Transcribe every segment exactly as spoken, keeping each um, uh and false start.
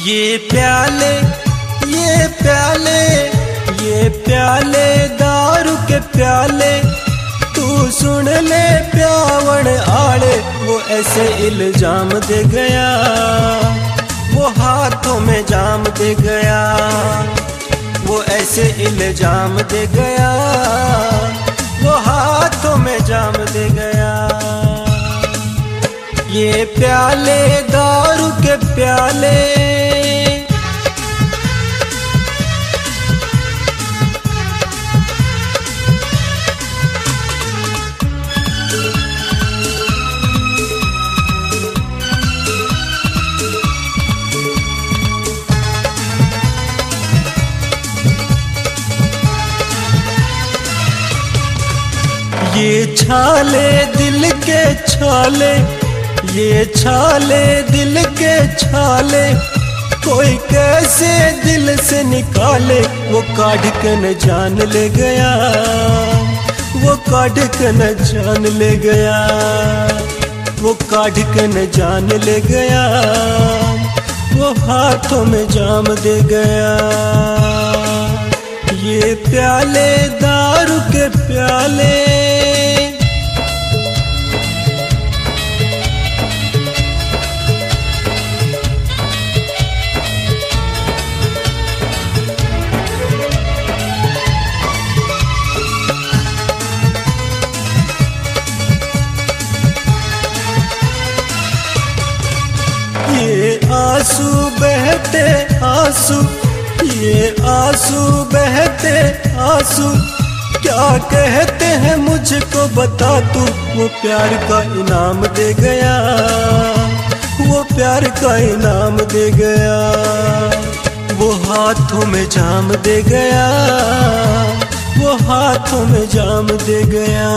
ये प्याले ये प्याले ये प्याले दारू के प्याले, तू सुन ले प्यावण आड़े। वो ऐसे इल्जाम दे गया, वो हाथों में जाम दे गया, वो ऐसे इल्जाम दे गया, वो हाथों में जाम दे गया। ये प्याले दारू के प्याले, ये छाले दिल के छाले, ये छाले दिल के छाले, कोई कैसे दिल से निकाले। वो काढ़ के न जान ले गया, वो काढ़ के न जान ले गया, वो काढ़ के न जान ले गया, वो हाथों में जाम दे गया। ये प्याले दारू के प्याले, ये आंसू बहते आंसू, ये आंसू बहते आंसू, क्या कहते हैं मुझको बता तू। वो प्यार का इनाम दे गया, वो प्यार का इनाम दे गया, वो हाथों में जाम दे गया, वो हाथों में जाम दे गया।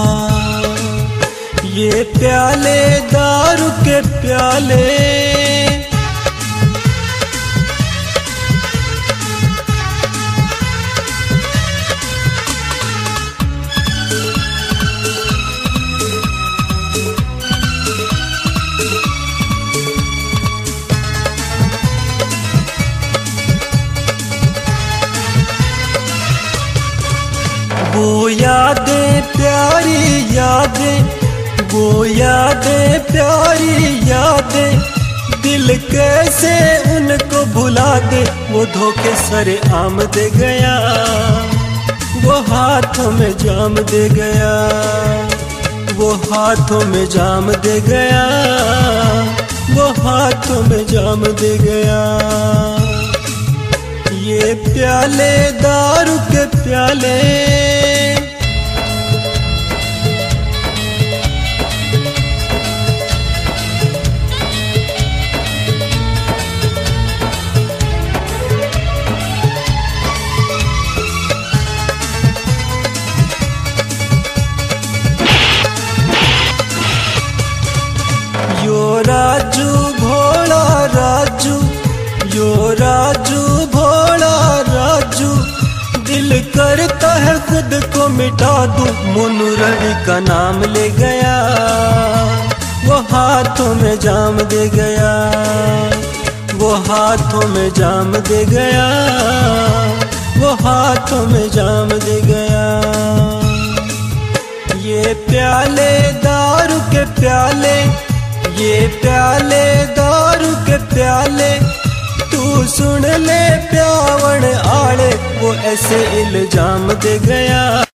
ये प्याले दारू के प्याले, वो यादें प्यारी यादें, वो यादें प्यारी यादें, दिल कैसे उनको भुला दे। वो धोखे सरे आम दे गया, वो हाथों में जाम दे गया, वो हाथों में जाम दे गया, वो हाथों में जाम दे गया। ये प्याले दारू के प्याले, यो राजू भोला राजू, यो राजू भोला राजू, दिल करता है खुद को मिटा दूं। मोनू रवि का नाम ले गया, वो हाथों में जाम दे गया, वो हाथों में जाम दे गया, वो हाथों में जाम दे गया। ये प्याले दारू के प्याले, ये प्याले दारू के प्याले, तू सुन ले प्यावण आड़े। वो ऐसे इल्जाम दे गया।